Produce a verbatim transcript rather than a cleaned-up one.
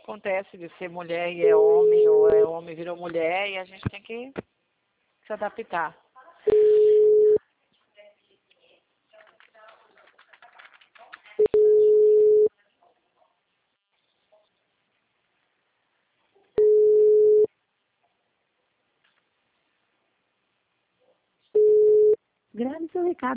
acontece de ser mulher e é homem, ou é homem e virou mulher, e a gente tem que se adaptar. Grave seu recado.